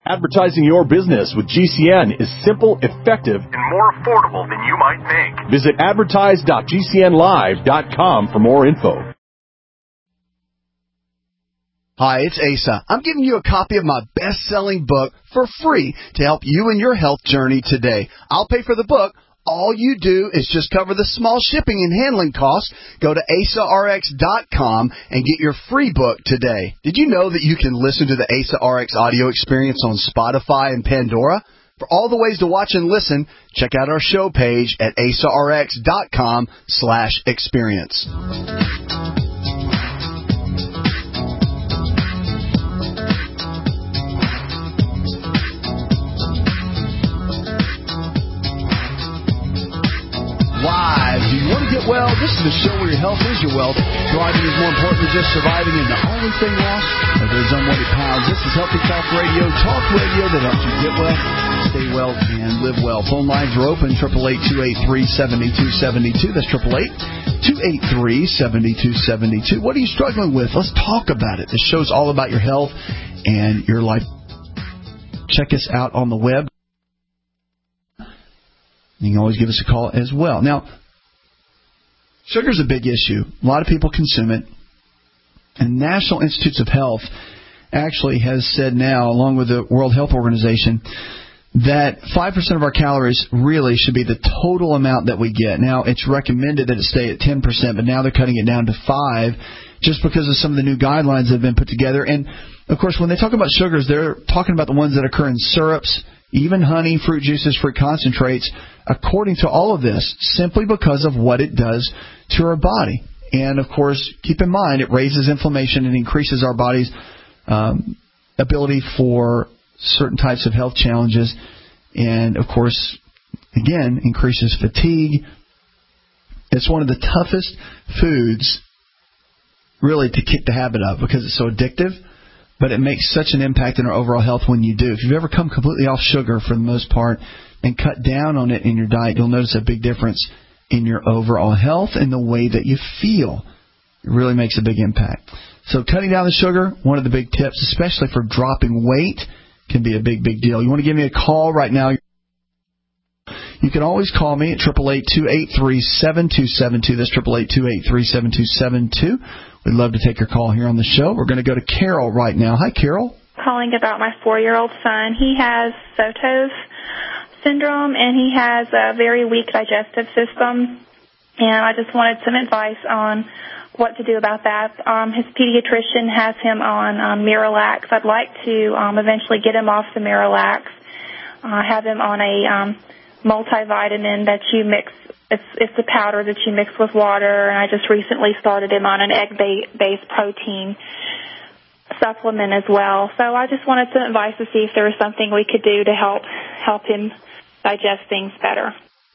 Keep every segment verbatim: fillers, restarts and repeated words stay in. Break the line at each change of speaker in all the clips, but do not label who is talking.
Advertising your business with G C N is simple, effective, and more affordable than you might think. Visit advertise dot g c n live dot com for more info.
Hi, it's Asa. I'm giving you a copy of my best-selling book for free to help you in your health journey today. I'll pay for the book. All you do is just cover the small shipping and handling costs. Go to asa r x dot com and get your free book today. Did you know that you can listen to the Asa R X audio experience on Spotify and Pandora? For all the ways to watch and listen, check out our show page at asa r x dot com slash experience. Live. Do you want to get well? This is the show where your health is your wealth. Thriving is more important than just surviving, and the only thing lost are those unwanted pounds. This is Healthy Talk Radio, talk radio that helps you get well, stay well, and live well. Phone lines are open, eight eight eight, two eight three, seven two seven two. That's eight eight eight, two eight three, seven two seven two. What are you struggling with? Let's talk about it. This show's all about your health and your life. Check us out on the web. You can always give us a call as well. Now, sugar's a big issue. A lot of people consume it. And National Institutes of Health actually has said now, along with the World Health Organization, that five percent of our calories really should be the total amount that we get. Now, it's recommended that it stay at ten percent, but now they're cutting it down to five just because of some of the new guidelines that have been put together. And, of course, when they talk about sugars, they're talking about the ones that occur in syrups, even honey, fruit juices, fruit concentrates, according to all of this, simply because of what it does to our body. And, of course, keep in mind, it raises inflammation and increases our body's um, ability for certain types of health challenges. And, of course, again, increases fatigue. It's one of the toughest foods, really, to kick the habit of because it's so addictive. But it makes such an impact in our overall health when you do. If you've ever come completely off sugar for the most part and cut down on it in your diet, you'll notice a big difference in your overall health and the way that you feel. It really makes a big impact. So cutting down the sugar, one of the big tips, especially for dropping weight, can be a big, big deal. You want to give me a call right now? You can always call me at eight eight eight, two eight three, seven two seven two. That's eight eight eight, two eight three, seven two seven two. We'd love to take your call here on the show. We're going to go to Carol right now. Hi, Carol.
Calling about my four-year-old son. He has Sotos syndrome, and he has a very weak digestive system. And I just wanted some advice on what to do about that. Um, his pediatrician has him on um, Miralax. I'd like to um, eventually get him off the Miralax, uh, have him on a um, multivitamin that you mix. It's, it's a powder that you mix with water, and I just recently started him on an egg-based protein supplement as well. So I just wanted some advice to see if there was something we could do to help help him digest things better.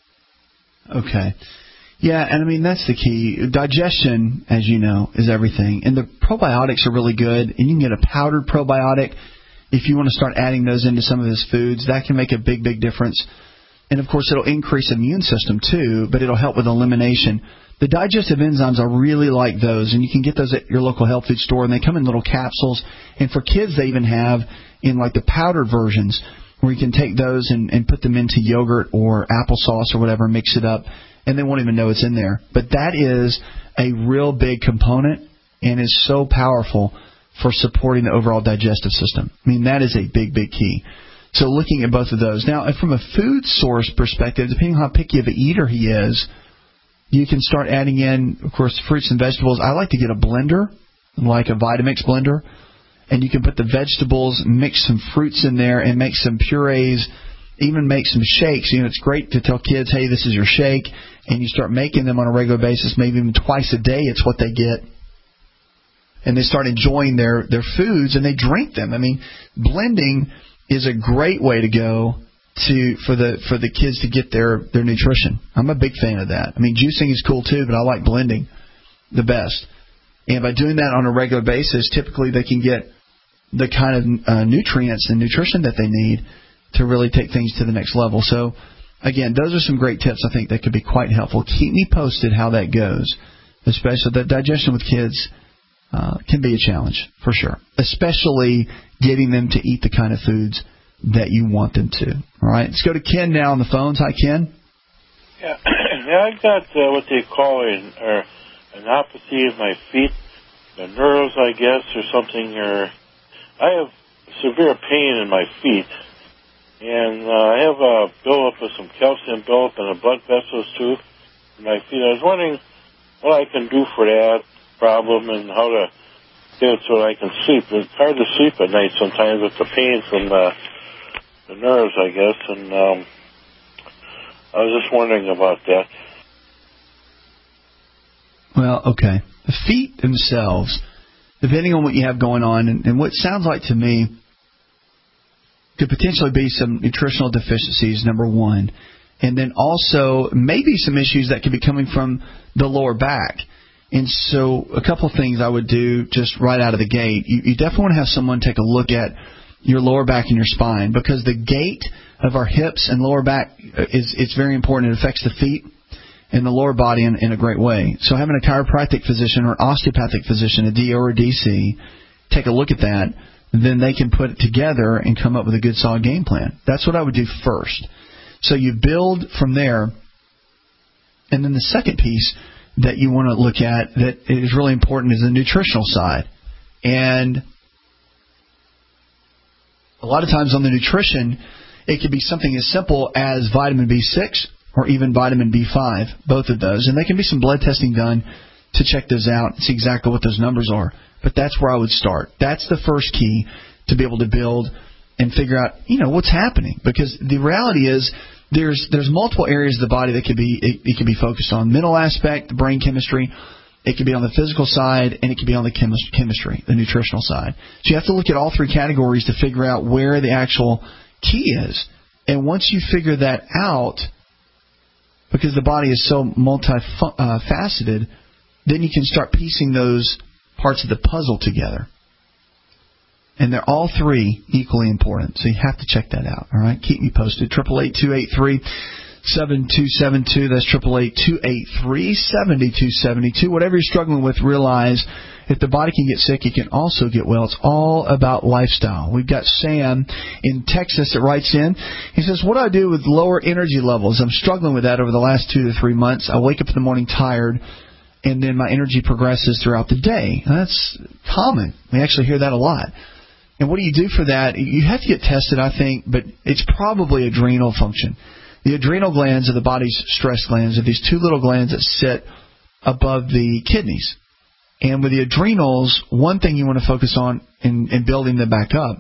Okay. Yeah, and I mean, that's the key. Digestion, as you know, is everything. And the probiotics are really good, and you can get a powdered probiotic. If you want to start adding those into some of his foods, that can make a big, big difference. And, of course, it'll increase immune system, too, but it'll help with elimination. The digestive enzymes, I really like those, and you can get those at your local health food store, and they come in little capsules. And for kids, they even have in, like, the powdered versions where you can take those and, and put them into yogurt or applesauce or whatever, mix it up, and they won't even know it's in there. But that is a real big component and is so powerful for supporting the overall digestive system. I mean, that is a big, big key. So looking at both of those. Now, from a food source perspective, depending on how picky of an eater he is, you can start adding in, of course, fruits and vegetables. I like to get a blender, like a Vitamix blender, and you can put the vegetables, mix some fruits in there, and make some purees, even make some shakes. You know, it's great to tell kids, hey, this is your shake, and you start making them on a regular basis, maybe even twice a day. It's what they get. And they start enjoying their, their foods, and they drink them. I mean, blending is a great way to go to for the for the kids to get their, their nutrition. I'm a big fan of that. I mean, juicing is cool too, but I like blending the best. And by doing that on a regular basis, typically they can get the kind of uh, nutrients and nutrition that they need to really take things to the next level. So, again, those are some great tips I think that could be quite helpful. Keep me posted how that goes, especially the digestion with kids. Uh, can be a challenge, for sure, especially getting them to eat the kind of foods that you want them to. All right, let's go to Ken now on the phones. Hi, Ken.
Yeah, yeah I got uh, what they call an, or an neuropathy of my feet, the nerves, I guess, or something. Or I have severe pain in my feet, and uh, I have a buildup of some calcium buildup in the blood vessels too in my feet. I was wondering what I can do for that problem and how to get it so I can sleep. It's hard to sleep at night sometimes with the pain from the, the nerves, I guess, and um, I was just wondering about that.
Well, okay. The feet themselves, depending on what you have going on, and, and what sounds like to me could potentially be some nutritional deficiencies, number one. And then also maybe some issues that could be coming from the lower back. And so a couple of things I would do just right out of the gate. You, you definitely want to have someone take a look at your lower back and your spine, because the gait of our hips and lower back is it's very important. It affects the feet and the lower body in, in a great way. So having a chiropractic physician or an osteopathic physician, a D O or a D C, take a look at that, then they can put it together and come up with a good solid game plan. That's what I would do first. So you build from there. And then the second piece that you want to look at that is really important is the nutritional side. And a lot of times on the nutrition, it could be something as simple as vitamin B six or even vitamin B five, both of those. And there can be some blood testing done to check those out and see exactly what those numbers are. But that's where I would start. That's the first key to be able to build and figure out, you know, what's happening. Because the reality is there's there's multiple areas of the body that could be it, it could be focused on. Mental aspect, the brain chemistry. It could be on the physical side, and it could be on the chemis- chemistry, the nutritional side. So you have to look at all three categories to figure out where the actual key is. And once you figure that out, because the body is so multifaceted, then you can start piecing those parts of the puzzle together. And they're all three equally important. So you have to check that out. All right? Keep me posted. eight eight eight, two eight three, seven two seven two. That's eight eight eight, two eight three, seven two seven two. Whatever you're struggling with, realize if the body can get sick, it can also get well. It's all about lifestyle. We've got Sam in Texas that writes in. He says, what do I do with lower energy levels? I'm struggling with that over the last two to three months. I wake up in the morning tired, and then my energy progresses throughout the day. That's common. We actually hear that a lot. And what do you do for that? You have to get tested, I think, but it's probably adrenal function. The adrenal glands are the body's stress glands. Are these two little glands that sit above the kidneys. And with the adrenals, one thing you want to focus on in, in building them back up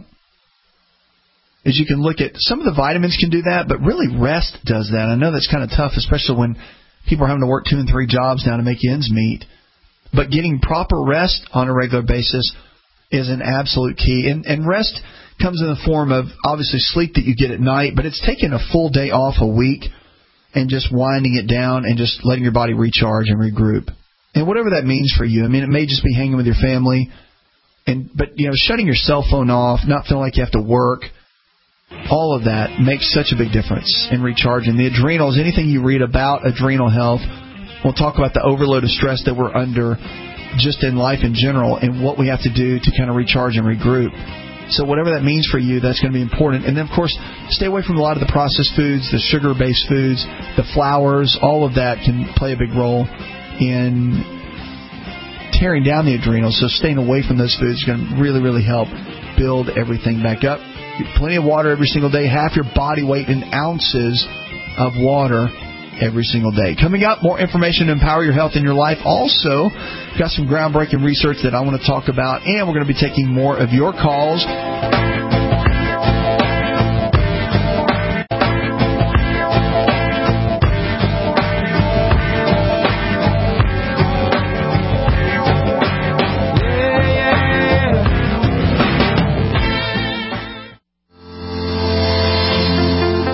is you can look at some of the vitamins can do that, but really rest does that. I know that's kind of tough, especially when people are having to work two and three jobs now to make ends meet. But getting proper rest on a regular basis is an absolute key. And, and rest comes in the form of, obviously, sleep that you get at night, but it's taking a full day off a week and just winding it down and just letting your body recharge and regroup. And whatever that means for you. I mean, it may just be hanging with your family, and but, you know, shutting your cell phone off, not feeling like you have to work, all of that makes such a big difference in recharging. The adrenals, anything you read about adrenal health, we'll talk about the overload of stress that we're under just in life in general and what we have to do to kind of recharge and regroup. So whatever that means for you, that's going to be important. And then, of course, stay away from a lot of the processed foods, the sugar-based foods, the flours. All of that can play a big role in tearing down the adrenals. So staying away from those foods is going to really, really help build everything back up. Plenty of water every single day. Half your body weight in ounces of water every single day. Coming up, more information to empower your health in your life. Also, got some groundbreaking research that I want to talk about, and we're going to be taking more of your calls.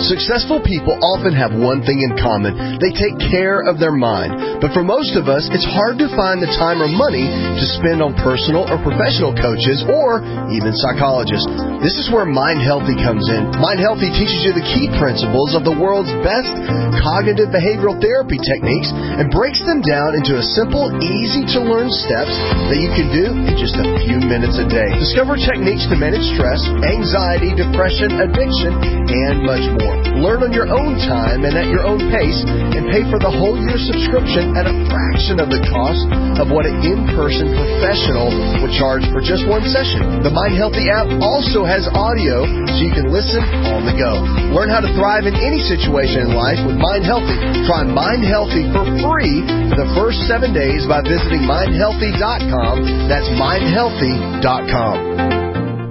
Successful people often have one thing in common. They take care of their mind. But for most of us, it's hard to find the time or money to spend on personal or professional coaches or even psychologists. This is where Mind Healthy comes in. Mind Healthy teaches you the key principles of the world's best cognitive behavioral therapy techniques and breaks them down into a simple, easy-to-learn steps that you can do in just a few minutes a day. Discover techniques to manage stress, anxiety, depression, addiction, and much more. Learn on your own time and at your own pace, and pay for the whole year subscription at a fraction of the cost of what an in-person professional would charge for just one session. The Mind Healthy app also has audio so you can listen on the go. Learn how to thrive in any situation in life with Mind Healthy. Try Mind Healthy for free for the first seven days by visiting mind healthy dot com. That's mind healthy dot com.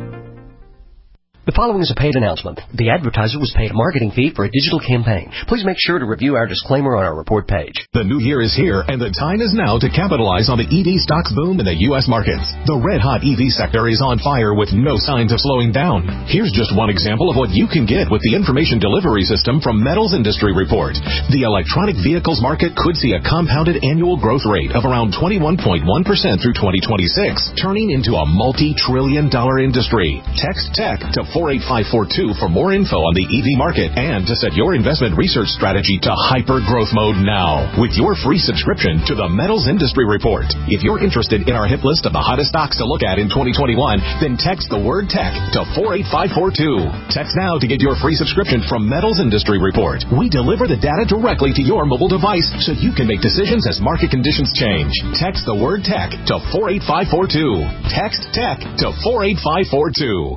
The following is a paid announcement. The advertiser was paid a marketing fee for a digital campaign. Please make sure to review our disclaimer on our report page.
The new year is here, and the time is now to capitalize on the E V stocks boom in the U S markets. The red-hot E V sector is on fire with no signs of slowing down. Here's just one example of what you can get with the information delivery system from Metals Industry Report. The electronic vehicles market could see a compounded annual growth rate of around twenty-one point one percent through twenty twenty-six, turning into a multi-trillion dollar industry. Text TECH to four eight five four two for more info on the E V market and to set your investment research strategy to hyper growth mode now with your free subscription to the Metals Industry Report. If you're interested in our hit list of the hottest stocks to look at in twenty twenty-one, then text the word TECH to four eight five four two. Text now to get your free subscription from Metals Industry Report. We deliver the data directly to your mobile device so you can make decisions as market conditions change. Text the word TECH to four eight five four two. Text TECH to four eight five four two.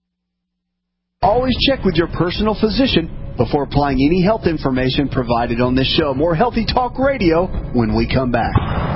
Always check with your personal physician before applying any health information provided on this show. More Healthy Talk Radio when we come back.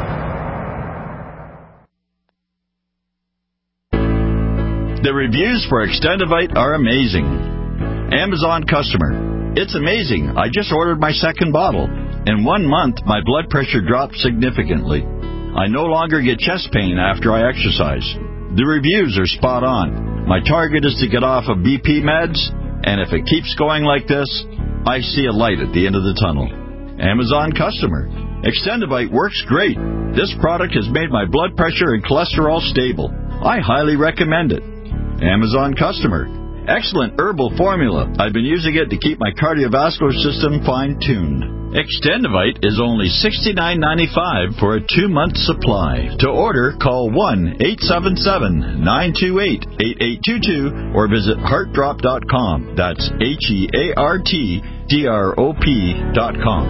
The reviews for Extendivite are amazing. Amazon customer. It's amazing. I just ordered my second bottle. In one month, my blood pressure dropped significantly. I no longer get chest pain after I exercise. The reviews are spot on. My target is to get off of B P meds, and if it keeps going like this, I see a light at the end of the tunnel. Amazon customer. Extendivite works great. This product has made my blood pressure and cholesterol stable. I highly recommend it. Amazon customer. Excellent herbal formula. I've been using it to keep my cardiovascular system fine-tuned. Extendivite is only sixty-nine ninety-five for a two-month supply. To order, call one eight seven seven nine two eight eight eight two two or visit heart drop dot com. That's H E A R T D R O P dot com.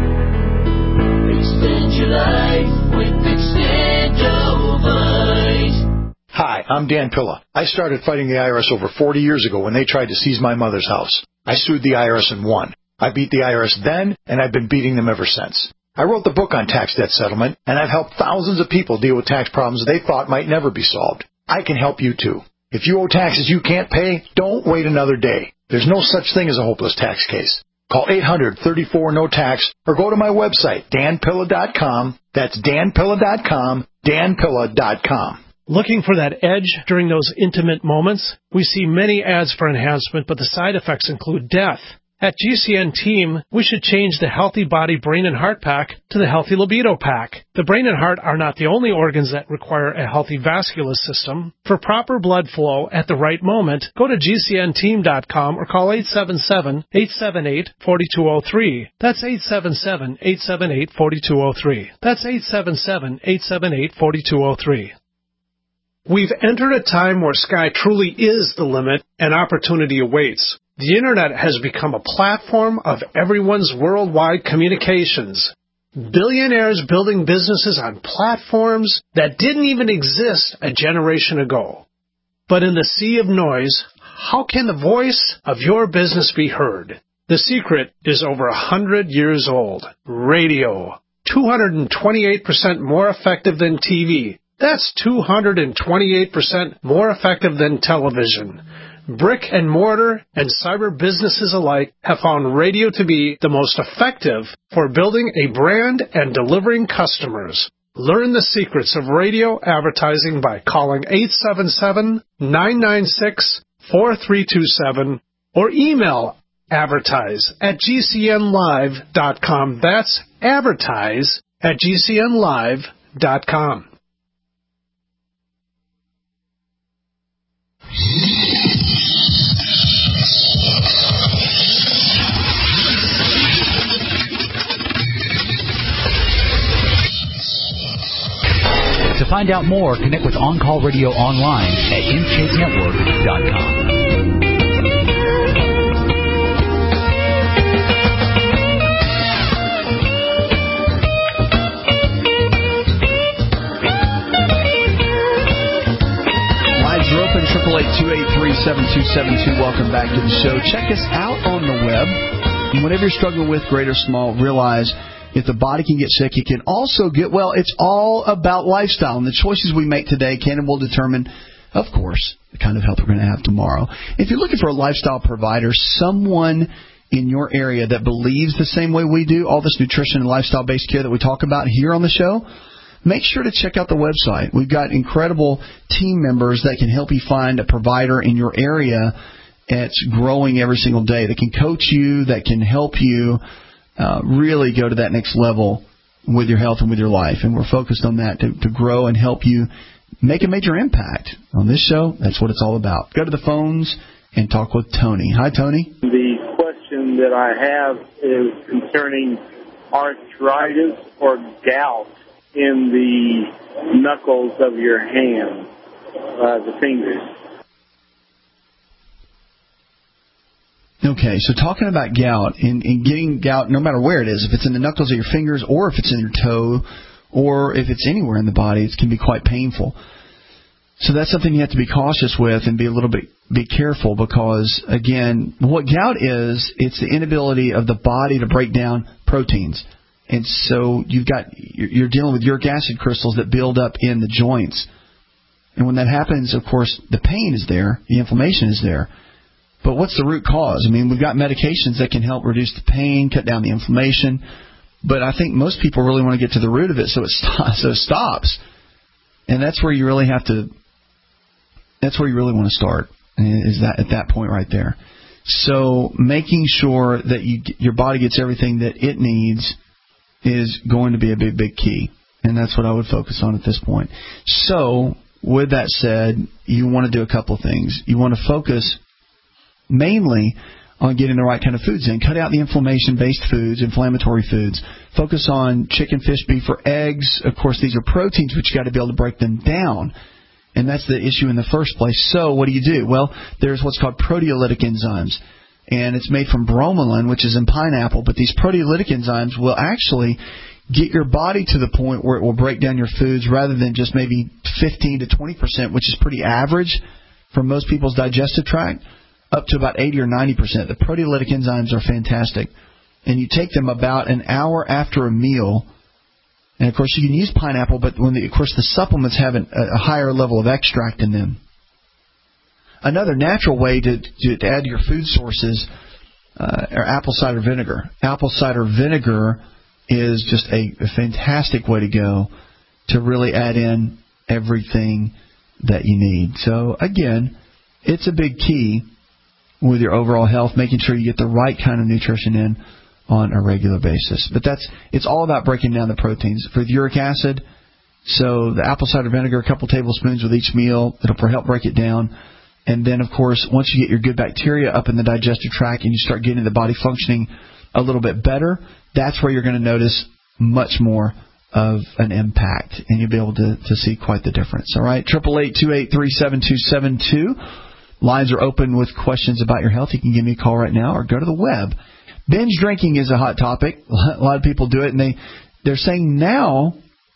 Extend your life with Extendivite.
Hi, I'm Dan Pilla. I started fighting the I R S over forty years ago when they tried to seize my mother's house. I sued the I R S and won. I beat the I R S then, and I've been beating them ever since. I wrote the book on tax debt settlement, and I've helped thousands of people deal with tax problems they thought might never be solved. I can help you too. If you owe taxes you can't pay, don't wait another day. There's no such thing as a hopeless tax case. Call eight hundred thirty-four no tax or go to my website, dan pilla dot com. That's dan pilla dot com, dan pilla dot com.
Looking for that edge during those intimate moments? We see many ads for enhancement, but the side effects include death. At G C N Team, we should change the Healthy Body, Brain, and Heart Pack to the Healthy Libido Pack. The brain and heart are not the only organs that require a healthy vascular system. For proper blood flow at the right moment, go to G C N team dot com or call eight seven seven eight seven eight four two zero three. That's eight seven seven eight seven eight four two zero three. That's eight seven seven eight seven eight four two zero three. We've entered a time where sky truly is the limit and opportunity awaits. The Internet has become a platform of everyone's worldwide communications. Billionaires building businesses on platforms that didn't even exist a generation ago. But in the sea of noise, how can the voice of your business be heard? The secret is over a hundred years old. Radio. two hundred twenty-eight percent more effective than T V. That's two hundred twenty-eight percent more effective than television. Brick and mortar and cyber businesses alike have found radio to be the most effective for building a brand and delivering customers. Learn the secrets of radio advertising by calling eight seven seven nine nine six four three two seven or email advertise at G C N live dot com. That's advertise at G C N live dot com.
To find out more, connect with On Call Radio online at in shape network dot com.
Lines are open, eight eight eight, two eight three, seven two seven two. Welcome back to the show. Check us out on the web. And whatever you're struggling with, great or small, realize if the body can get sick, it can also get well. It's all about lifestyle. And the choices we make today can and will determine, of course, the kind of health we're going to have tomorrow. If you're looking for a lifestyle provider, someone in your area that believes the same way we do, all this nutrition and lifestyle-based care that we talk about here on the show, make sure to check out the website. We've got incredible team members that can help you find a provider in your area that's growing every single day, that can coach you, that can help you Uh, really go to that next level with your health and with your life. And we're focused on that to, to grow and help you make a major impact. On this show, that's what it's all about. Go to the phones and talk with Tony. Hi, Tony.
The question that I have is concerning arthritis or gout in the knuckles of your hand, uh, the fingers.
Okay, so talking about gout and, and getting gout, no matter where it is, if it's in the knuckles of your fingers or if it's in your toe or if it's anywhere in the body, it can be quite painful. So that's something you have to be cautious with and be a little bit be careful because, again, what gout is, it's the inability of the body to break down proteins. And so you've got you're dealing with uric acid crystals that build up in the joints. And when that happens, of course, the pain is there, the inflammation is there. But what's the root cause? I mean, we've got medications that can help reduce the pain, cut down the inflammation. But I think most people really want to get to the root of it so it, st- so it stops. And that's where you really have to, that's where you really want to start, is that at that point right there. So making sure that you, your body gets everything that it needs is going to be a big, big key. And that's what I would focus on at this point. So with that said, you want to do a couple of things. You want to focus mainly on getting the right kind of foods in. Cut out the inflammation-based foods, inflammatory foods. Focus on chicken, fish, beef, or eggs. Of course, these are proteins, but you got to be able to break them down. And that's the issue in the first place. So what do you do? Well, there's what's called proteolytic enzymes. And it's made from bromelain, which is in pineapple. But these proteolytic enzymes will actually get your body to the point where it will break down your foods rather than just maybe fifteen to twenty percent, which is pretty average for most people's digestive tract, up to about eighty or ninety percent. The proteolytic enzymes are fantastic. And you take them about an hour after a meal. And, of course, you can use pineapple, but when the, of course the supplements have an, a higher level of extract in them. Another natural way to, to, to add to your food sources uh, are apple cider vinegar. Apple cider vinegar is just a, a fantastic way to go to really add in everything that you need. So, again, it's a big key with your overall health, making sure you get the right kind of nutrition in on a regular basis. But that's it's all about breaking down the proteins. For the uric acid, so the apple cider vinegar, a couple tablespoons with each meal, it'll help break it down. And then, of course, once you get your good bacteria up in the digestive tract and you start getting the body functioning a little bit better, that's where you're going to notice much more of an impact, and you'll be able to, to see quite the difference. All right, eight eight eight, two eight three, seven two seven two. Lines are open with questions about your health. You can give me a call right now or go to the web. Binge drinking is a hot topic. A lot of people do it, and they, they're saying now,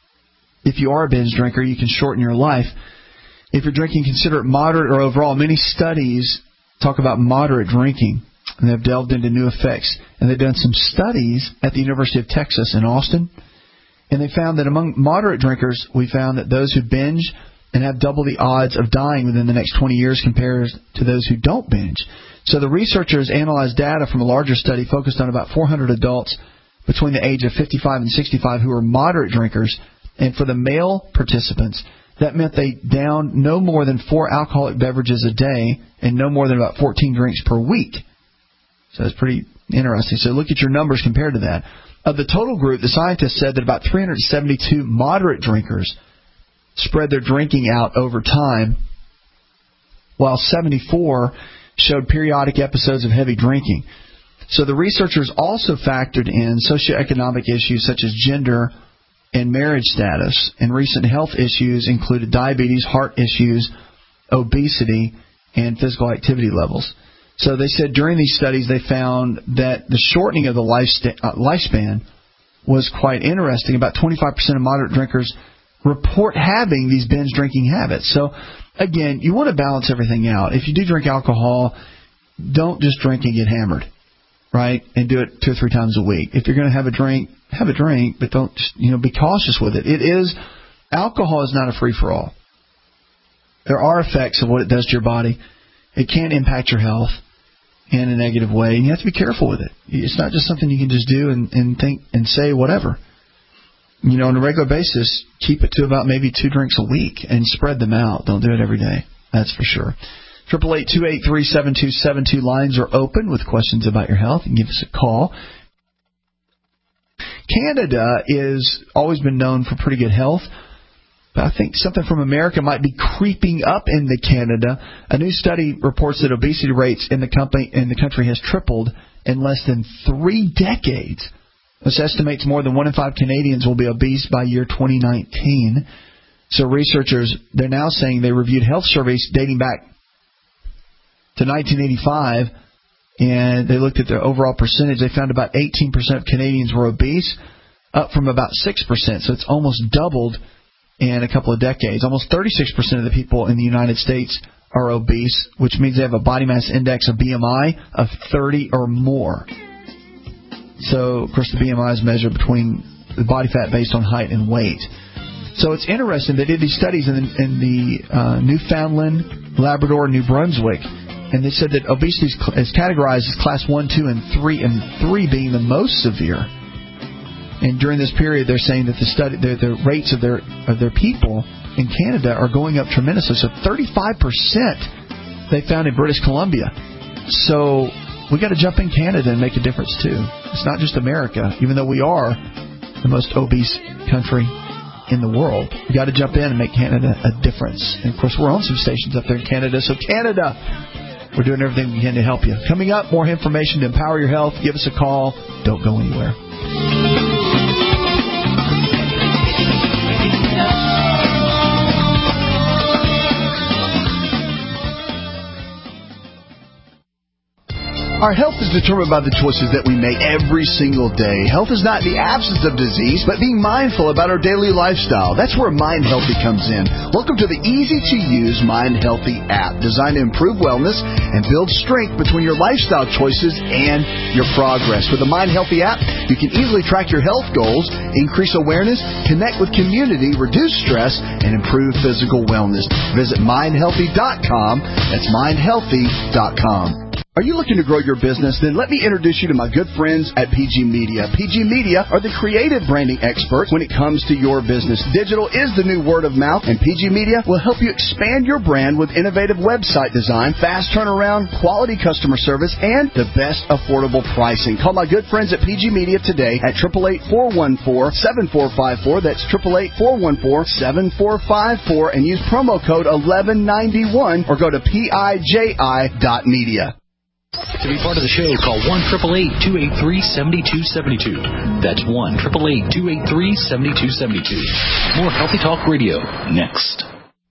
if you are a binge drinker, you can shorten your life. If you're drinking, consider it moderate or overall. Many studies talk about moderate drinking, and they've delved into new effects. And they've done some studies at the University of Texas in Austin, and they found that among moderate drinkers, we found that those who binge and have double the odds of dying within the next twenty years compared to those who don't binge. So the researchers analyzed data from a larger study focused on about four hundred adults between the age of fifty-five and sixty-five who were moderate drinkers. And for the male participants, that meant they downed no more than four alcoholic beverages a day and no more than about fourteen drinks per week. So it's pretty interesting. So look at your numbers compared to that. Of the total group, the scientists said that about three hundred seventy-two moderate drinkers spread their drinking out over time, while seventy-four showed periodic episodes of heavy drinking. So the researchers also factored in socioeconomic issues such as gender and marriage status, and recent health issues included diabetes, heart issues, obesity, and physical activity levels. So they said during these studies they found that the shortening of the lifesta- uh, lifespan was quite interesting. About twenty-five percent of moderate drinkers report having these binge drinking habits. So, again, you want to balance everything out. If you do drink alcohol, don't just drink and get hammered, right, and do it two or three times a week. If you're going to have a drink, have a drink, but don't, you know, be cautious with it. It is, alcohol is not a free-for-all. There are effects of what it does to your body. It can impact your health in a negative way, and you have to be careful with it. It's not just something you can just do and, and think and say whatever. You know, on a regular basis, keep it to about maybe two drinks a week and spread them out. Don't do it every day. That's for sure. Triple eight two eight three seven two seven two lines are open with questions about your health. You can give us a call. Canada is always been known for pretty good health, but I think something from America might be creeping up into Canada. A new study reports that obesity rates in the company in the country has tripled in less than three decades. This estimates more than one in five Canadians will be obese by year twenty nineteen. So researchers, they're now saying they reviewed health surveys dating back to nineteen eighty-five, and they looked at their overall percentage. They found about eighteen percent of Canadians were obese, up from about six percent. So it's almost doubled in a couple of decades. Almost thirty-six percent of the people in the United States are obese, which means they have a body mass index, a B M I, of thirty or more. So, of course, the B M I is measured between the body fat based on height and weight. So it's interesting. They did these studies in, in the uh, Newfoundland, Labrador, New Brunswick, and they said that obesity is categorized as class one, two, and three, and three being the most severe. And during this period, they're saying that the study, the, the rates of their of their people in Canada are going up tremendously. So thirty-five percent they found in British Columbia. So we got to jump in Canada and make a difference too. It's not just America, even though we are the most obese country in the world. We got to jump in and make Canada a difference. And of course, we're on some stations up there in Canada. So Canada, we're doing everything we can to help you. Coming up, more information to empower your health. Give us a call. Don't go anywhere.
Our health is determined by the choices that we make every single day. Health is not the absence of disease, but being mindful about our daily lifestyle. That's where Mind Healthy comes in. Welcome to the easy-to-use Mind Healthy app, designed to improve wellness and build strength between your lifestyle choices and your progress. With the Mind Healthy app, you can easily track your health goals, increase awareness, connect with community, reduce stress, and improve physical wellness. Visit mind healthy dot com. That's mind healthy dot com. Are you looking to grow your business? Then let me introduce you to my good friends at P G Media. P G Media are the creative branding experts when it comes to your business. Digital is the new word of mouth, and P G Media will help you expand your brand with innovative website design, fast turnaround, quality customer service, and the best affordable pricing. Call my good friends at P G Media today at eight eight eight, four one four, seven four five four. That's eight eight eight, four one four, seven four five four, and use promo code eleven ninety-one or go to P I J I dot media.
To be part of the show, call one eight eight eight, two eight three, seven two seven two. That's one eight eight eight, two eight three, seven two seven two. More Healthy Talk Radio next.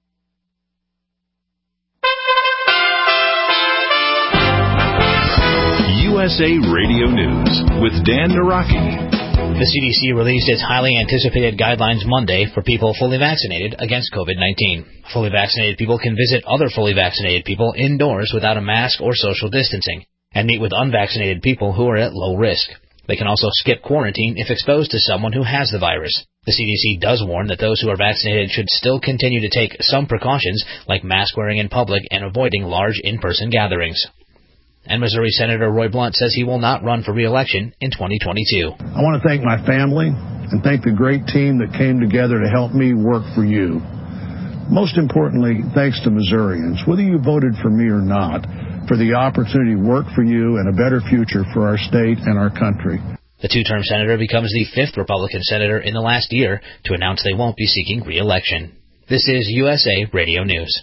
U S A Radio News with Dan Naraki.
The C D C released its highly anticipated guidelines Monday for people fully vaccinated against COVID nineteen. Fully vaccinated people can visit other fully vaccinated people indoors without a mask or social distancing, and meet with unvaccinated people who are at low risk. They can also skip quarantine if exposed to someone who has the virus. The C D C does warn that those who are vaccinated should still continue to take some precautions, like mask wearing in public and avoiding large in-person gatherings. And Missouri Senator Roy Blunt says he will not run for re-election in twenty twenty-two.
I want to thank my family and thank the great team that came together to help me work for you. Most importantly, thanks to Missourians. Whether you voted for me or not, for the opportunity to work for you and a better future for our state and our country.
The two-term senator becomes the fifth Republican senator in the last year to announce they won't be seeking re-election. This is U S A Radio News.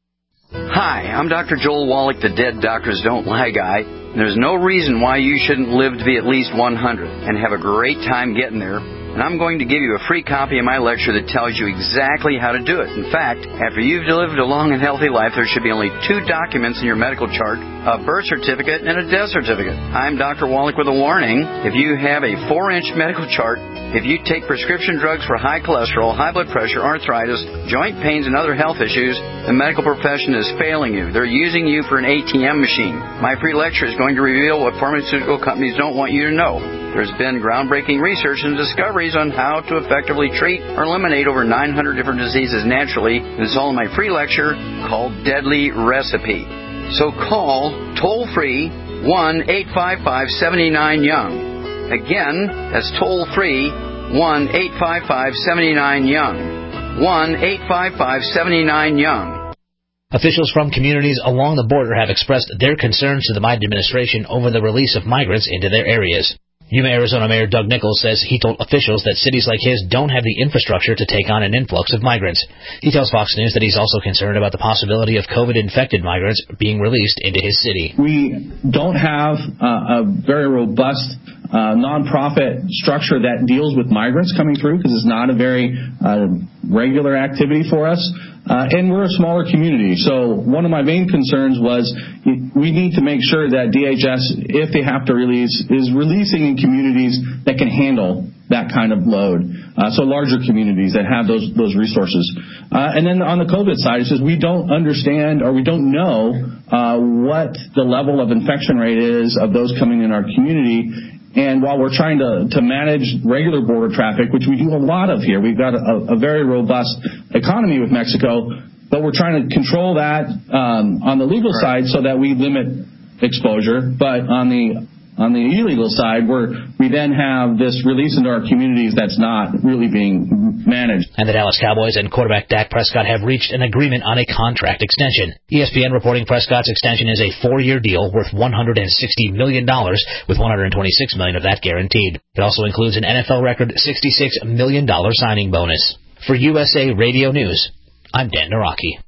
Hi, I'm Doctor Joel Wallach, the Dead Doctors Don't Lie guy. There's no reason why you shouldn't live to be at least one hundred and have a great time getting there. And I'm going to give you a free copy of my lecture that tells you exactly how to do it. In fact, after you've lived a long and healthy life, there should be only two documents in your medical chart, a birth certificate and a death certificate. I'm Doctor Wallach with a warning. If you have a four-inch medical chart, if you take prescription drugs for high cholesterol, high blood pressure, arthritis, joint pains, and other health issues, the medical profession is failing you. They're using you for an A T M machine. My free lecture is going to reveal what pharmaceutical companies don't want you to know. There's been groundbreaking research and discoveries on how to effectively treat or eliminate over nine hundred different diseases naturally. This is all in my free lecture called Deadly Recipe. So call toll-free one eight five five, seven nine, young. Again, that's toll-free one eight five five, seven nine, young. one eight five five, seven nine, young.
Officials from communities along the border have expressed their concerns to the Biden administration over the release of migrants into their areas. Yuma, Arizona Mayor Doug Nichols says he told officials that cities like his don't have the infrastructure to take on an influx of migrants. He tells Fox News that he's also concerned about the possibility of COVID-infected migrants being released into his city.
We don't have uh, a very robust uh, nonprofit structure that deals with migrants coming through because it's not a very uh, regular activity for us. Uh, and we're a smaller community. So one of my main concerns was we need to make sure that D H S, if they have to release, is releasing in communities that can handle that kind of load. Uh, so larger communities that have those those resources. Uh, and then on the COVID side, it says we don't understand or we don't know uh, what the level of infection rate is of those coming in our community. And while we're trying to, to manage regular border traffic, which we do a lot of here, we've got a, a very robust economy with Mexico, but we're trying to control that um, on the legal
right.
side so that we limit exposure. But on the on the illegal side, we're, we then have this release into our communities that's not really being managed.
And the Dallas Cowboys and quarterback Dak Prescott have reached an agreement on a contract extension. E S P N reporting Prescott's extension is a four-year deal worth one hundred sixty million dollars, with one hundred twenty-six million dollars of that guaranteed. It also includes an N F L record sixty-six million dollars signing bonus. For U S A Radio News, I'm Dan Naraki.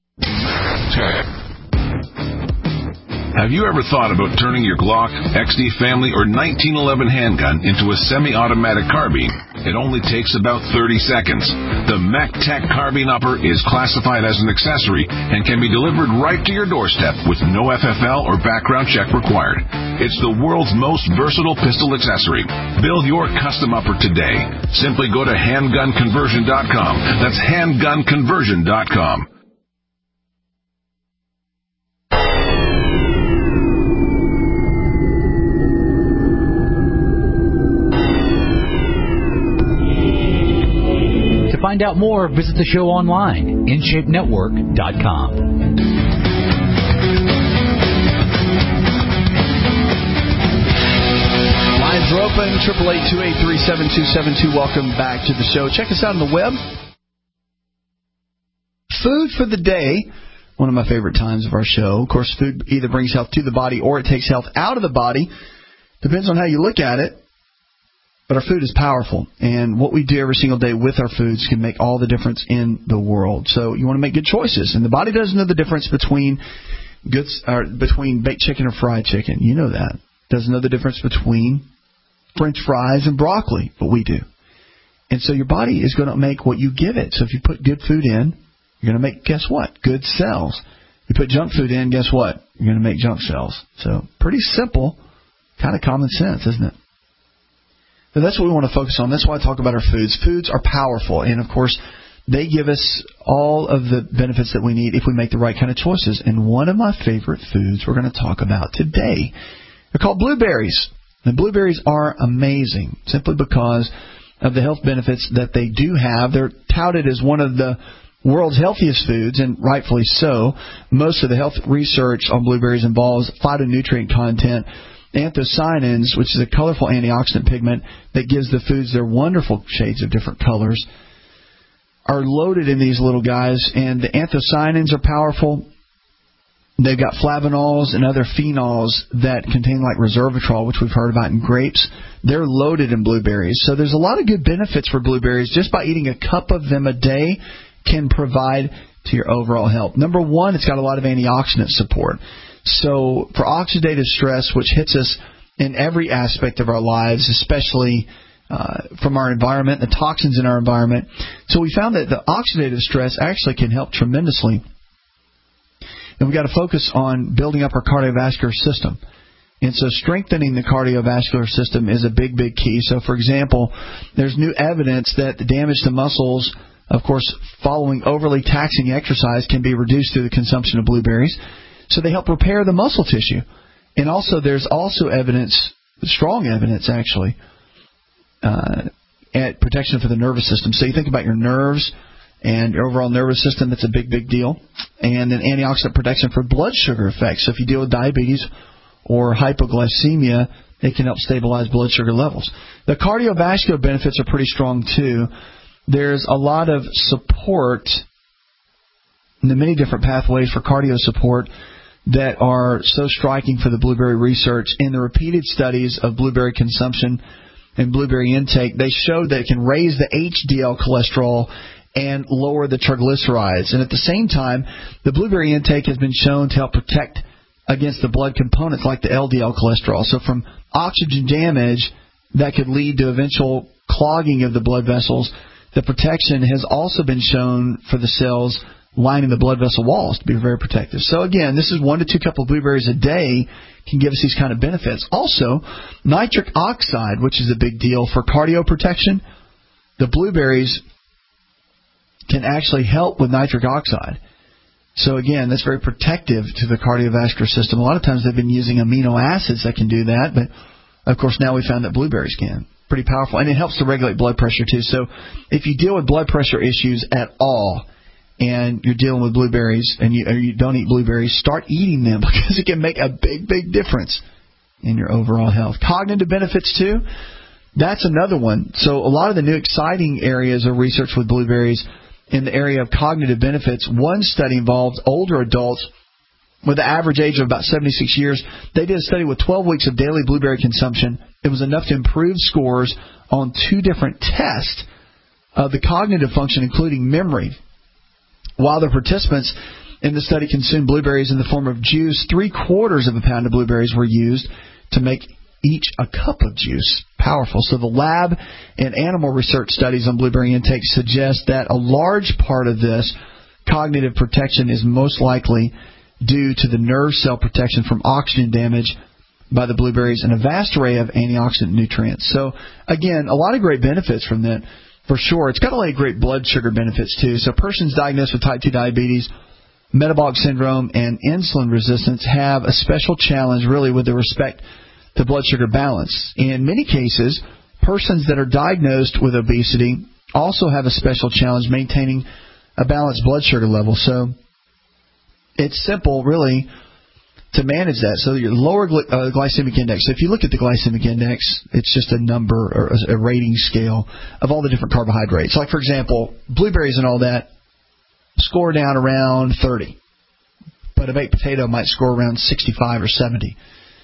Have you ever thought about turning your Glock, X D Family, or nineteen eleven handgun into a semi-automatic carbine? It only takes about thirty seconds. The MacTac Carbine Upper is classified as an accessory and can be delivered right to your doorstep with no F F L or background check required. It's the world's most versatile pistol accessory. Build your custom upper today. Simply go to handgun conversion dot com. That's handgun conversion dot com.
To find out more, visit the show online, in shape network dot com.
Lines are open, eight eight eight, two eight three, seven two seven two. Welcome back to the show. Check us out on the web. Food for the day, one of my favorite times of our show. Of course, food either brings health to the body or it takes health out of the body. Depends on how you look at it. But our food is powerful, and what we do every single day with our foods can make all the difference in the world. So you want to make good choices, and the body doesn't know the difference between good, or between baked chicken or fried chicken. You know that. Doesn't know the difference between French fries and broccoli, but we do. And so your body is going to make what you give it. So if you put good food in, you're going to make, guess what, good cells. You put junk food in, guess what, you're going to make junk cells. So pretty simple, kind of common sense, isn't it? So that's what we want to focus on. That's why I talk about our foods. Foods are powerful, and of course, they give us all of the benefits that we need if we make the right kind of choices. And one of my favorite foods we're going to talk about today, they're called blueberries. The blueberries are amazing simply because of the health benefits that they do have. They're touted as one of the world's healthiest foods, and rightfully so. Most of the health research on blueberries involves phytonutrient content. Anthocyanins, which is a colorful antioxidant pigment that gives the foods their wonderful shades of different colors, are loaded in these little guys, and the anthocyanins are powerful. They've got flavanols and other phenols that contain like resveratrol, which we've heard about in grapes. They're loaded in blueberries. So there's a lot of good benefits for blueberries. Just by eating a cup of them a day can provide to your overall health. Number one, it's got a lot of antioxidant support. So for oxidative stress, which hits us in every aspect of our lives, especially uh, from our environment, the toxins in our environment. So we found that the oxidative stress actually can help tremendously. And we've got to focus on building up our cardiovascular system. And so strengthening the cardiovascular system is a big, big key. So, for example, there's new evidence that the damage to muscles, of course, following overly taxing exercise can be reduced through the consumption of blueberries. So they help repair the muscle tissue. And also there's also evidence, strong evidence actually, uh, at protection for the nervous system. So you think about your nerves and your overall nervous system, that's a big, big deal. And then antioxidant protection for blood sugar effects. So if you deal with diabetes or hypoglycemia, it can help stabilize blood sugar levels. The cardiovascular benefits are pretty strong too. There's a lot of support in the many different pathways for cardio support that are so striking for the blueberry research. In the repeated studies of blueberry consumption and blueberry intake, they showed that it can raise the H D L cholesterol and lower the triglycerides. And at the same time, the blueberry intake has been shown to help protect against the blood components like the L D L cholesterol. So from oxygen damage that could lead to eventual clogging of the blood vessels, the protection has also been shown for the cells lining the blood vessel walls to be very protective. So again, this is one to two cup of blueberries a day can give us these kind of benefits. Also, nitric oxide, which is a big deal for cardio protection. The blueberries can actually help with nitric oxide. So again, that's very protective to the cardiovascular system. A lot of times they've been using amino acids that can do that, but of course now we found that blueberries can. Pretty powerful. And it helps to regulate blood pressure too. So if you deal with blood pressure issues at all and you're dealing with blueberries and you, or you don't eat blueberries, start eating them because it can make a big, big difference in your overall health. Cognitive benefits too. That's another one. So a lot of the new exciting areas of research with blueberries in the area of cognitive benefits. One study involved older adults with an average age of about seventy-six years. They did a study with twelve weeks of daily blueberry consumption. It was enough to improve scores on two different tests of the cognitive function, including memory. While the participants in the study consumed blueberries in the form of juice, three quarters of a pound of blueberries were used to make each a cup of juice. Powerful. So the lab and animal research studies on blueberry intake suggest that a large part of this cognitive protection is most likely due to the nerve cell protection from oxygen damage by the blueberries and a vast array of antioxidant nutrients. So again, a lot of great benefits from that for sure. It's got a lot of great blood sugar benefits too. So persons diagnosed with type two diabetes, metabolic syndrome, and insulin resistance have a special challenge really with respect to blood sugar balance. In many cases, persons that are diagnosed with obesity also have a special challenge maintaining a balanced blood sugar level. So it's simple, really, to manage that. So your lower gly- uh, glycemic index. So if you look at the glycemic index, it's just a number or a rating scale of all the different carbohydrates. Like, for example, blueberries and all that score down around thirty. But a baked potato might score around sixty-five or seventy.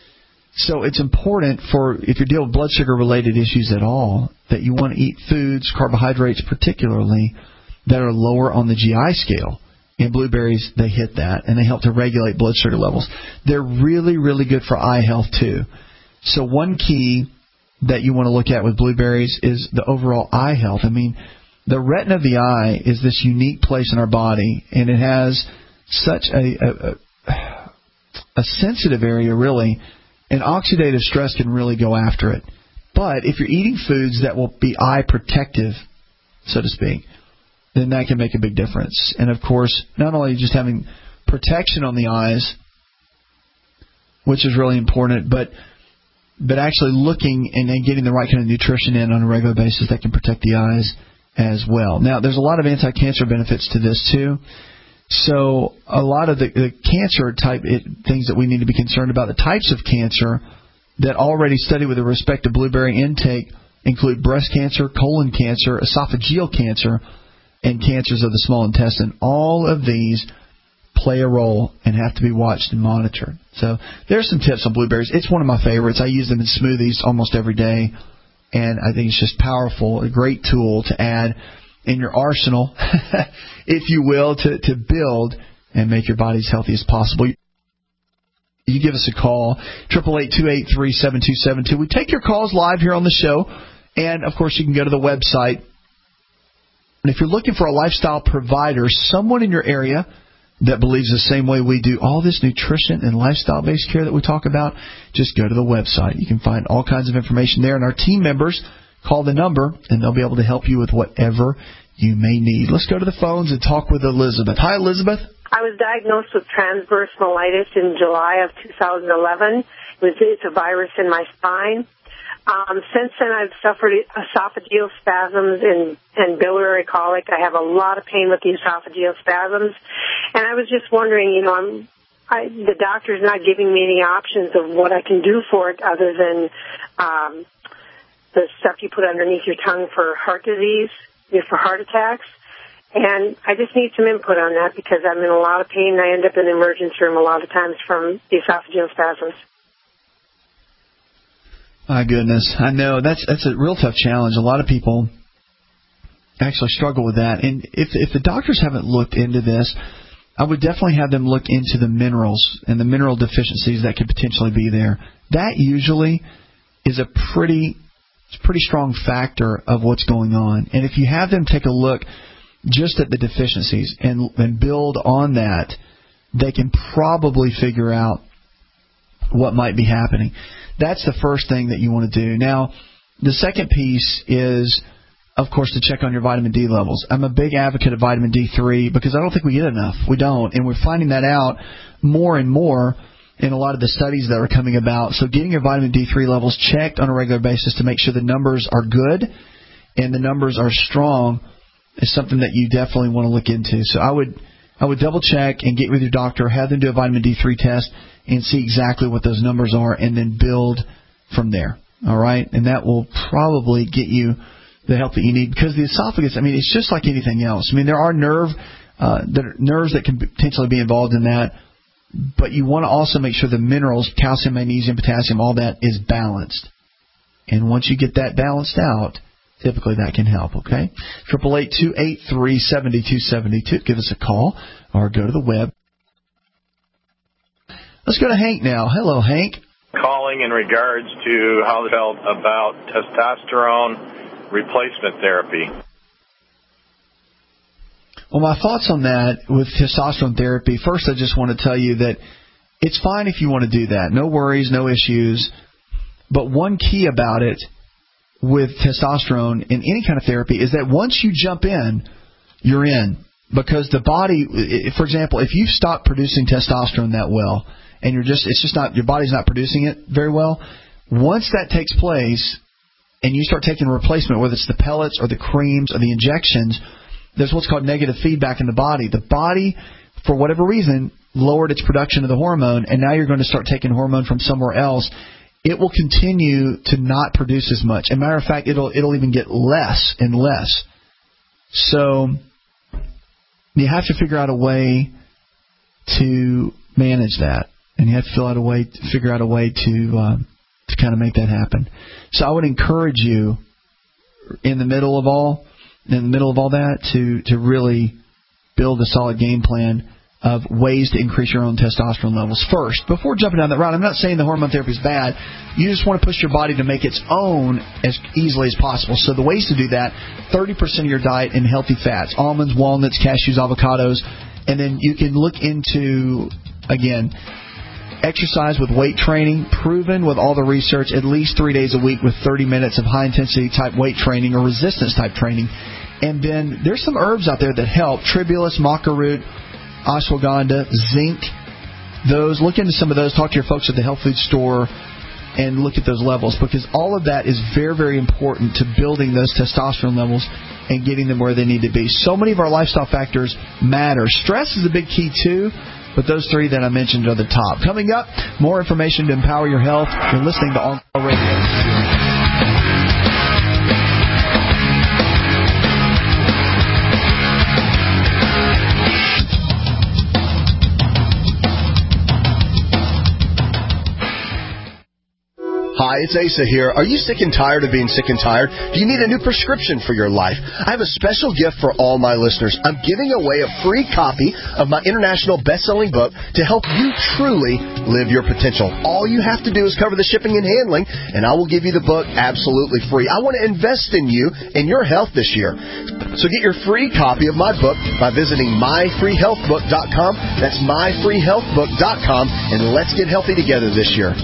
So it's important for, if you're dealing with blood sugar-related issues at all, that you want to eat foods, carbohydrates particularly, that are lower on the G I scale. And blueberries, they hit that, and they help to regulate blood sugar levels. They're really, really good for eye health, too. So one key that you want to look at with blueberries is the overall eye health. I mean, the retina of the eye is this unique place in our body, and it has such a, a, a, a sensitive area, really, and oxidative stress can really go after it. But if you're eating foods that will be eye protective, so to speak, then that can make a big difference. And, of course, not only just having protection on the eyes, which is really important, but but actually looking and, and getting the right kind of nutrition in on a regular basis that can protect the eyes as well. Now, there's a lot of anti-cancer benefits to this, too. So a lot of the, the cancer-type things that we need to be concerned about, the types of cancer that already study with respect to blueberry intake include breast cancer, colon cancer, esophageal cancer, and cancers of the small intestine. All of these play a role and have to be watched and monitored. So there's some tips on blueberries. It's one of my favorites. I use them in smoothies almost every day, and I think it's just powerful, a great tool to add in your arsenal, if you will, to, to build and make your body as healthy as possible. You give us a call, eight eight eight, two eight three, seven two seven two. We take your calls live here on the show, and, of course, you can go to the website. And if you're looking for a lifestyle provider, someone in your area that believes the same way we do, all this nutrition and lifestyle-based care that we talk about, just go to the website. You can find all kinds of information there, and our team members call the number, and they'll be able to help you with whatever you may need. Let's go to the phones and talk with Elizabeth. Hi, Elizabeth.
I was diagnosed with transverse myelitis in July of two thousand eleven. It was, it's a virus in my spine. Um, since then, I've suffered esophageal spasms and, and biliary colic. I have a lot of pain with the esophageal spasms. And I was just wondering, you know, I'm, I, the doctor's not giving me any options of what I can do for it other than um, the stuff you put underneath your tongue for heart disease, for heart attacks. And I just need some input on that because I'm in a lot of pain and I end up in the emergency room a lot of times from the esophageal spasms.
My goodness. I know. That's that's a real tough challenge. A lot of people actually struggle with that. And if if the doctors haven't looked into this, I would definitely have them look into the minerals and the mineral deficiencies that could potentially be there. That usually is a pretty, it's a pretty strong factor of what's going on. And if you have them take a look just at the deficiencies and, and build on that, they can probably figure out what might be happening. That's the first thing that you want to do. Now, the second piece is, of course, to check on your vitamin D levels. I'm a big advocate of vitamin D three because I don't think we get enough. We don't. And we're finding that out more and more in a lot of the studies that are coming about. So getting your vitamin D three levels checked on a regular basis to make sure the numbers are good and the numbers are strong is something that you definitely want to look into. So I would I would double check and get with your doctor, have them do a vitamin D three test and see exactly what those numbers are and then build from there. All right? And that will probably get you the help that you need because the esophagus, I mean, it's just like anything else. I mean, there are nerve uh, that are nerves that can potentially be involved in that, but you want to also make sure the minerals, calcium, magnesium, potassium, all that is balanced. And once you get that balanced out, typically that can help, okay? eight eight eight, two eight three, seven two seven two. Give us a call or go to the web. Let's go to Hank now. Hello, Hank.
Calling in regards to how they felt about testosterone replacement therapy.
Well, my thoughts on that with testosterone therapy, first I just want to tell you that it's fine if you want to do that. No worries, no issues. But one key about it with testosterone in any kind of therapy is that once you jump in, you're in. Because the body, for example, if you stop producing testosterone that well, and you're just, it's just not, your body's not producing it very well, once that takes place, and you start taking a replacement, whether it's the pellets or the creams or the injections, there's what's called negative feedback in the body. The body, for whatever reason, lowered its production of the hormone, and now you're going to start taking hormone from somewhere else. It will continue to not produce as much. As a matter of fact, it'll it'll even get less and less. So you have to figure out a way to manage that, and you have to figure out a way to figure out a way to uh, to kind of make that happen. So I would encourage you, in the middle of all, in the middle of all that, to to really build a solid game plan of ways to increase your own testosterone levels first. Before jumping down that route, I'm not saying the hormone therapy is bad. You just want to push your body to make its own as easily as possible. So the ways to do that, thirty percent of your diet in healthy fats, almonds, walnuts, cashews, avocados, and then you can look into, again, exercise with weight training, proven with all the research, at least three days a week with thirty minutes of high-intensity type weight training or resistance type training. And then there's some herbs out there that help, tribulus, maca root, ashwagandha, zinc, those. Look into some of those. Talk to your folks at the health food store and look at those levels, because all of that is very, very important to building those testosterone levels and getting them where they need to be. So many of our lifestyle factors matter. Stress is a big key too, but those three that I mentioned are the top. Coming up, more information to empower your health. You're listening to On Call Radio.
Hi, it's Asa here. Are you sick and tired of being sick and tired? Do you need a new prescription for your life? I have a special gift for all my listeners. I'm giving away a free copy of my international best-selling book to help you truly live your potential. All you have to do is cover the shipping and handling, and I will give you the book absolutely free. I want to invest in you and your health this year. So get your free copy of my book by visiting my free health book dot com. That's my free health book dot com, and let's get healthy together this year.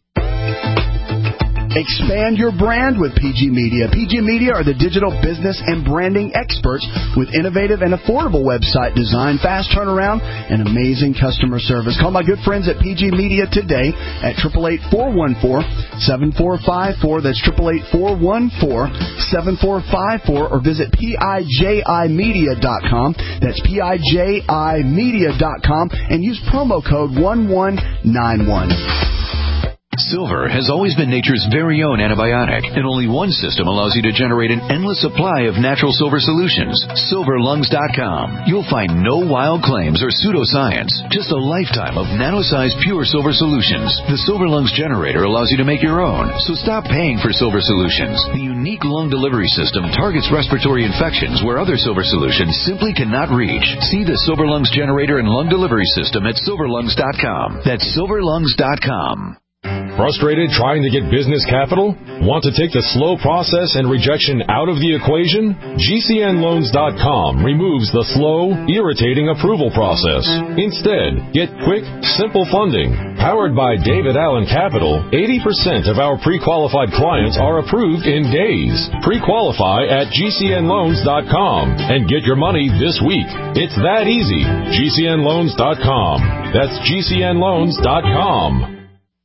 Expand your brand with P G Media. P G Media are the digital business and branding experts with innovative and affordable website design, fast turnaround, and amazing customer service. Call my good friends at P G Media today at eight eight eight, four one four, seven four five four. That's eight eight eight, four one four, seven four five four, or visit P I J I media dot com. That's P I J I media dot com and use promo code one one nine one.
Silver has always been nature's very own antibiotic, and only one system allows you to generate an endless supply of natural silver solutions. silver lungs dot com. You'll find no wild claims or pseudoscience, just a lifetime of nano-sized pure silver solutions. The Silver Lungs generator allows you to make your own, so stop paying for silver solutions. The unique lung delivery system targets respiratory infections where other silver solutions simply cannot reach. See the Silver Lungs generator and lung delivery system at silver lungs dot com. That's silver lungs dot com.
Frustrated trying to get business capital? Want to take the slow process and rejection out of the equation? G C N loans dot com removes the slow, irritating approval process. Instead, get quick, simple funding. Powered by David Allen Capital, eighty percent of our pre-qualified clients are approved in days. Pre-qualify at G C N loans dot com and get your money this week. It's that easy. G C N loans dot com. That's G C N loans dot com.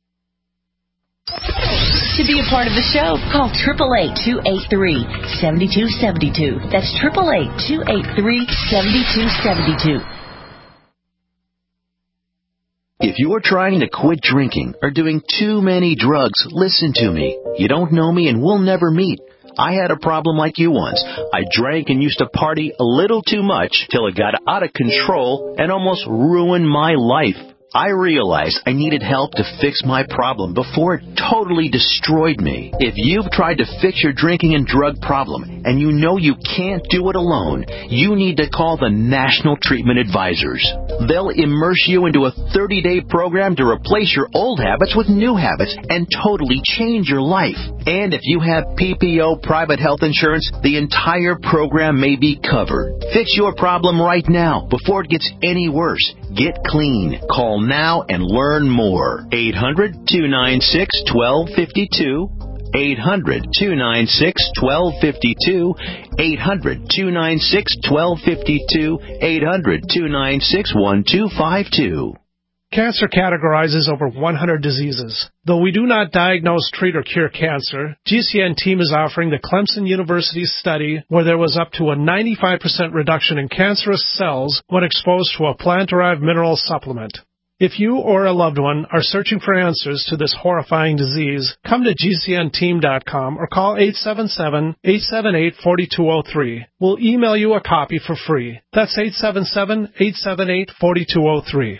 To be a part of the show, call eight eight eight, two eight three, seven two seven two. That's eight eight eight, two eight three, seven two seven two.
If you're trying to quit drinking or doing too many drugs, listen to me. You don't know me and we'll never meet. I had a problem like you once. I drank and used to party a little too much till it got out of control and almost ruined my life. I realized I needed help to fix my problem before it totally destroyed me. If you've tried to fix your drinking and drug problem and you know you can't do it alone, you need to call the National Treatment Advisors. They'll immerse you into a thirty-day program to replace your old habits with new habits and totally change your life. And if you have P P O private health insurance, the entire program may be covered. Fix your problem right now before it gets any worse. Get clean. Call now and learn more. eight hundred, two nine six, one two five two. eight hundred, two nine six, one two five two. eight hundred, two nine six, one two five two. eight hundred, two nine six, one two five two.
Cancer categorizes over one hundred diseases. Though we do not diagnose, treat, or cure cancer, G C N team is offering the Clemson University study where there was up to a ninety-five percent reduction in cancerous cells when exposed to a plant-derived mineral supplement. If you or a loved one are searching for answers to this horrifying disease, come to G C N team dot com or call eight seven seven, eight seven eight, four two zero three. We'll email you a copy for free. That's eight seven seven, eight seven eight, four two zero three.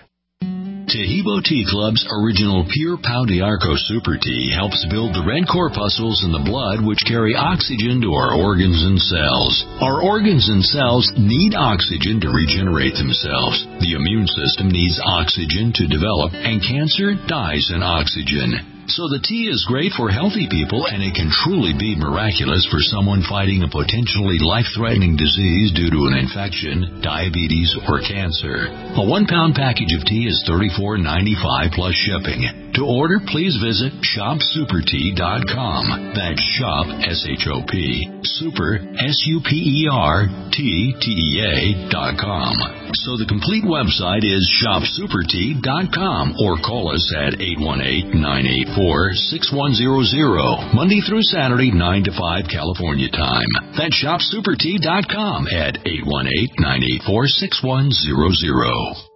Tahibo Tea Club's original Pure Pau d'Arco Super Tea helps build the red corpuscles in the blood which carry oxygen to our organs and cells. Our organs and cells need oxygen to regenerate themselves. The immune system needs oxygen to develop, and cancer dies in oxygen. So the tea is great for healthy people, and it can truly be miraculous for someone fighting a potentially life-threatening disease due to an infection, diabetes, or cancer. A one-pound package of tea is thirty-four ninety-five plus shipping. To order, please visit shop super tea dot com. That's shop, S H O P, super, S U P E R, T, T E A dot com. So the complete website is shop super tea dot com, or call us at eight one eight, nine eight four, six one zero zero, Monday through Saturday, nine to five California time. That's shop super tea dot com at eight one eight, nine eight four, six one zero zero.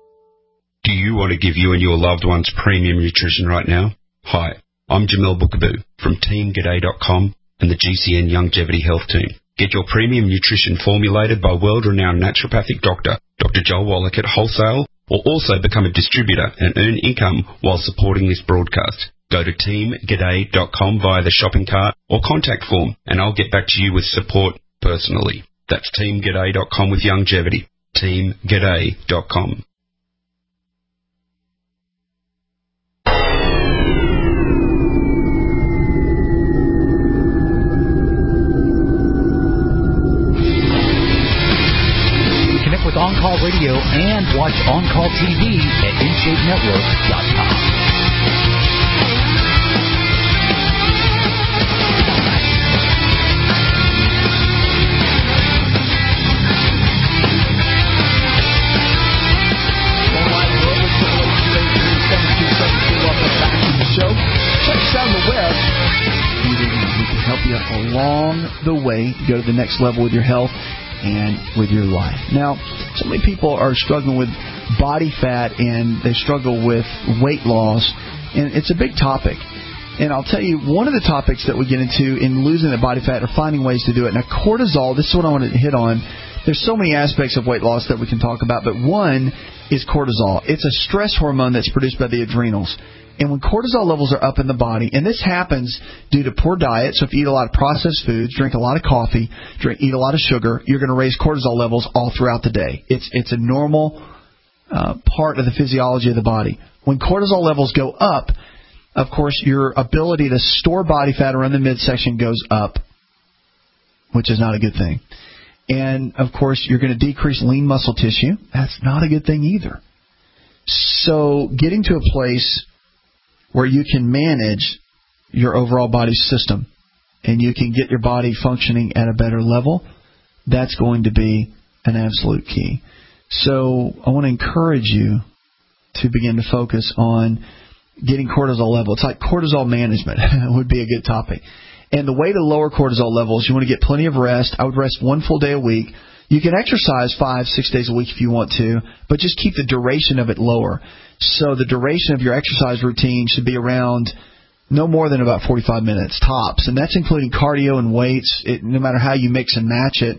Do you want to give you and your loved ones premium nutrition right now? Hi, I'm Jamel Bookaboo from team g'day dot com and the G C N Longevity Health Team. Get your premium nutrition formulated by world-renowned naturopathic doctor, Doctor Joel Wallach at wholesale, or also become a distributor and earn income while supporting this broadcast. Go to team g'day dot com via the shopping cart or contact form, and I'll get back to you with support personally. That's team g'day dot com with Youngevity. team g'day dot com.
Connect with On Call Radio and watch On Call T V at in shape network dot com.
Help you along the way to go to the next level with your health and with your life. Now, so many people are struggling with body fat and they struggle with weight loss, and it's a big topic. And I'll tell you, one of the topics that we get into in losing the body fat or finding ways to do it. Now, cortisol, this is what I wanted to hit on. There's so many aspects of weight loss that we can talk about, but one is cortisol. It's a stress hormone that's produced by the adrenals. And when cortisol levels are up in the body, and this happens due to poor diet, so if you eat a lot of processed foods, drink a lot of coffee, drink, eat a lot of sugar, you're going to raise cortisol levels all throughout the day. It's it's a normal uh, part of the physiology of the body. When cortisol levels go up, of course, your ability to store body fat around the midsection goes up, which is not a good thing. And, of course, you're going to decrease lean muscle tissue. That's not a good thing either. So getting to a place where you can manage your overall body system and you can get your body functioning at a better level, that's going to be an absolute key. So I want to encourage you to begin to focus on getting cortisol level. It's like cortisol management would be a good topic. And the way to lower cortisol levels, you want to get plenty of rest. I would rest one full day a week. You can exercise five, six days a week if you want to, but just keep the duration of it lower. So the duration of your exercise routine should be around no more than about forty-five minutes, tops. And that's including cardio and weights. It, no matter how you mix and match it,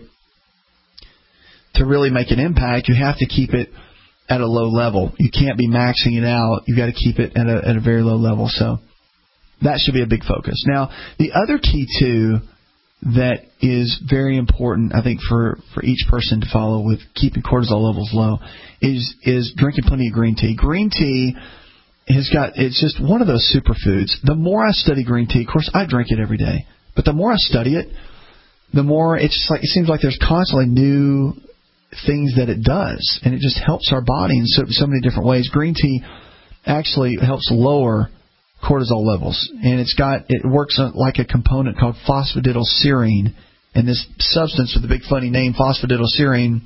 to really make an impact, you have to keep it at a low level. You can't be maxing it out. You've got to keep it at a, at a very low level. So that should be a big focus. Now, the other key, too, that is very important, I think, for, for each person to follow with keeping cortisol levels low is is drinking plenty of green tea. Green tea has got, it's just one of those superfoods. The more I study green tea, of course, I drink it every day, but the more I study it, the more it's just like, it seems like there's constantly new things that it does, and it just helps our body in so, so many different ways. Green tea actually helps lower cortisol levels, and it's got it works like a component called phosphatidylserine, and this substance with the big funny name, phosphatidylserine,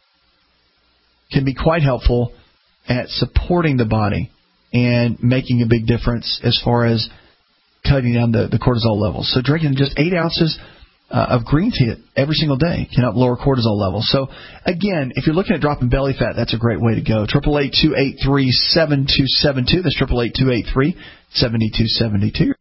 can be quite helpful at supporting the body and making a big difference as far as cutting down the, the cortisol levels. So drinking just eight ounces uh, of green tea every single day can help lower cortisol levels. So again, if you're looking at dropping belly fat, that's a great way to go. eight eight eight, two eight three, seven two seven two. That's eight eight eight, two eight three, seven two seven two.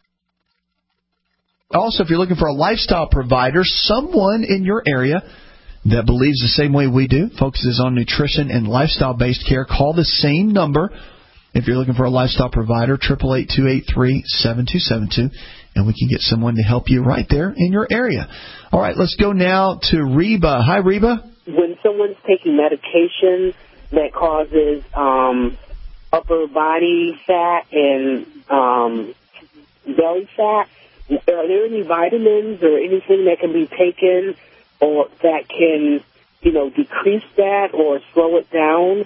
Also, if you're looking for a lifestyle provider, someone in your area that believes the same way we do, focuses on nutrition and lifestyle-based care, call the same number if you're looking for a lifestyle provider, eight eight eight, two eight three, seven two seven two, and we can get someone to help you right there in your area. All right, let's go now to Reba. Hi, Reba.
When someone's taking medication that causes um, upper body fat and um, belly fat, are there any vitamins or anything that can be taken or that can, you know, decrease that or slow it down?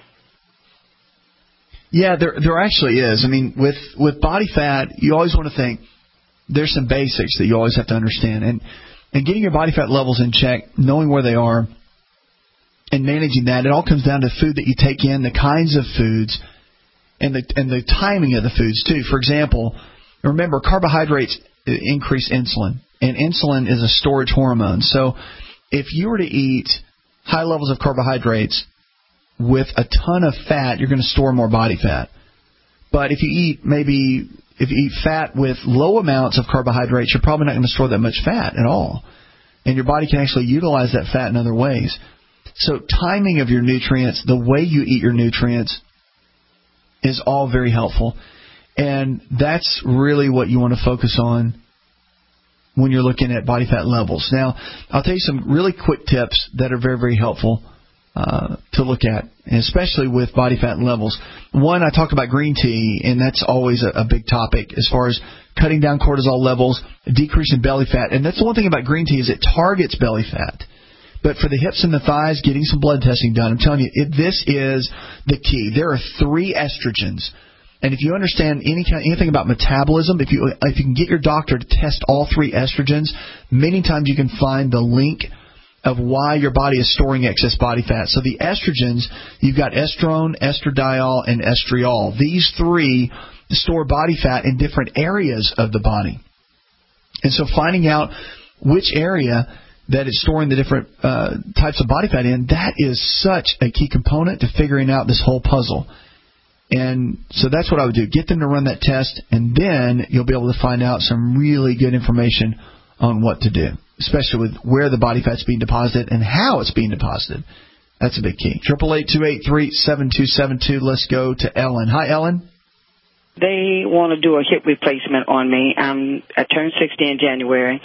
Yeah, there there actually is. I mean, with, with body fat, you always want to think there's some basics that you always have to understand. And, and getting your body fat levels in check, knowing where they are, and managing that, it all comes down to food that you take in, the kinds of foods, and the and the timing of the foods, too. For example, remember, carbohydrates increase insulin, and insulin is a storage hormone. So if you were to eat high levels of carbohydrates with a ton of fat, you're going to store more body fat. But if you eat maybe if you eat fat with low amounts of carbohydrates, you're probably not going to store that much fat at all. And your body can actually utilize that fat in other ways. So timing of your nutrients, the way you eat your nutrients, is all very helpful. And that's really what you want to focus on when you're looking at body fat levels. Now, I'll tell you some really quick tips that are very, very helpful uh, to look at, and especially with body fat levels. One, I talk about green tea, and that's always a, a big topic as far as cutting down cortisol levels, decreasing belly fat. And that's the one thing about green tea is it targets belly fat. But for the hips and the thighs, getting some blood testing done, I'm telling you, it, this is the key. There are three estrogens. And if you understand any kind, anything about metabolism, if you if you can get your doctor to test all three estrogens, many times you can find the link of why your body is storing excess body fat. So the estrogens, you've got estrone, estradiol, and estriol. These three store body fat in different areas of the body. And so finding out which area that it's storing the different uh, types of body fat in, that is such a key component to figuring out this whole puzzle. And so that's what I would do. Get them to run that test, and then you'll be able to find out some really good information on what to do, especially with where the body fat's being deposited and how it's being deposited. That's a big key. Triple eight two eight three seven two seven two. Let's go to Ellen. Hi, Ellen.
They want to do a hip replacement on me. I'm, I turned sixty in January.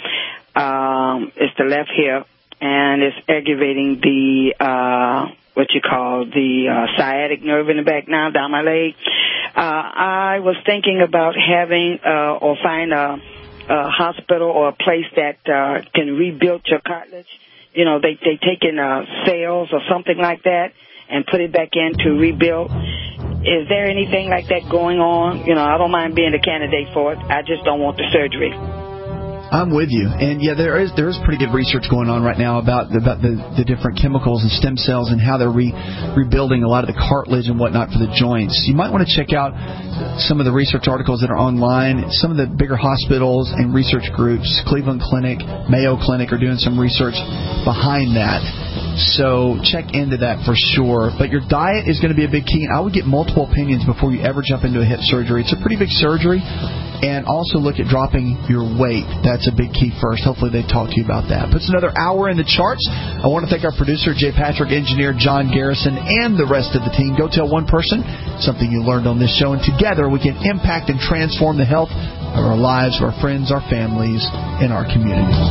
Um, it's the left hip, and it's aggravating the uh, what you call the uh, sciatic nerve in the back now, down my leg. Uh, I was thinking about having uh, or find a, a hospital or a place that uh, can rebuild your cartilage. You know, they they take in uh, cells or something like that and put it back in to rebuild. Is there anything like that going on? You know, I don't mind being a candidate for it. I just don't want the surgery.
I'm with you. And, yeah, there is there is pretty good research going on right now about, about the, the different chemicals and stem cells and how they're re, rebuilding a lot of the cartilage and whatnot for the joints. You might want to check out some of the research articles that are online. Some of the bigger hospitals and research groups, Cleveland Clinic, Mayo Clinic, are doing some research behind that. So check into that for sure. But your diet is going to be a big key. And I would get multiple opinions before you ever jump into a hip surgery. It's a pretty big surgery. And also look at dropping your weight. That's a big key first. Hopefully they talk to you about that. Puts another hour in the charts. I want to thank our producer, Jay Patrick, engineer John Garrison, and the rest of the team. Go tell one person something you learned on this show, and together we can impact and transform the health of our lives, of our friends, our families, and our communities.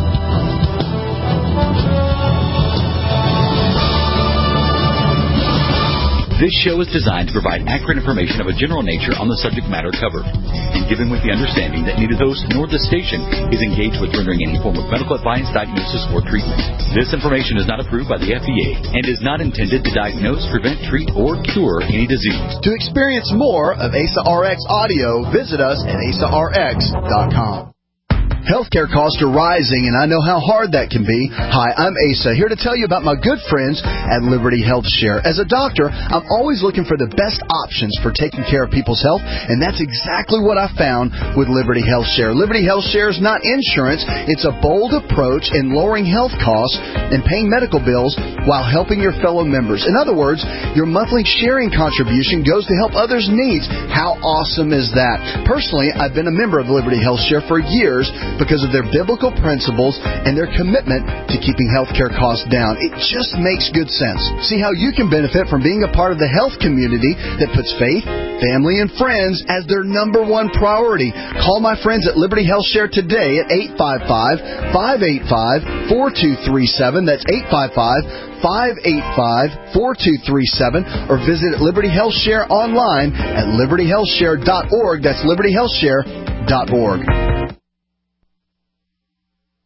This show is designed to provide accurate information of a general nature on the subject matter covered, and given with the understanding that neither host nor the station is engaged with rendering any form of medical advice, diagnosis, or treatment. This information is not approved by the F D A and is not intended to diagnose, prevent, treat, or cure any disease.
To experience more of A S A R X audio, visit us at A S A R X dot com. Healthcare costs are rising, and I know how hard that can be. Hi, I'm Asa, here to tell you about my good friends at Liberty Health Share. As a doctor, I'm always looking for the best options for taking care of people's health, and that's exactly what I found with Liberty Health Share. Liberty Health Share is not insurance. It's a bold approach in lowering health costs and paying medical bills while helping your fellow members. In other words, your monthly sharing contribution goes to help others' needs. How awesome is that? Personally, I've been a member of Liberty Health Share for years because of their biblical principles and their commitment to keeping healthcare costs down. It just makes good sense. See how you can benefit from being a part of the health community that puts faith, family, and friends as their number one priority. Call my friends at Liberty Health Share today at eight five five, five eight five, four two three seven. That's eight five five, five eight five, four two three seven, or visit Liberty Health Share online at liberty health share dot org. That's liberty health share dot org.